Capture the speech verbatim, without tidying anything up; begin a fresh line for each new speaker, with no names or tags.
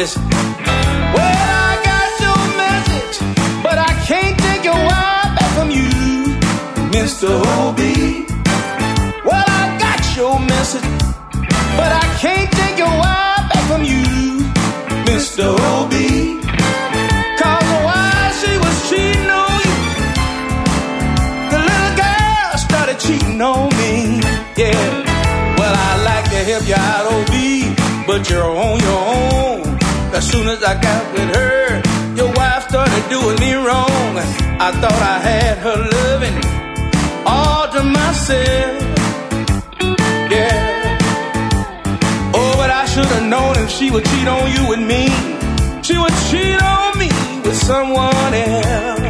Listen. Well, I got your message, but I can't take your wife back from you, Mister O B. Well, I got your message, but I can't take your wife back from you, Mister O B. Cause while she was cheating on you, the little girl started cheating on me. Yeah. Well, I'd like to help you out, O B, but you're on your own. As soon as I got with her, your wife started doing me wrong. I thought I had her loving all to myself. Yeah. Oh, but I should have known if she would cheat on you with me, she would cheat on me with someone else.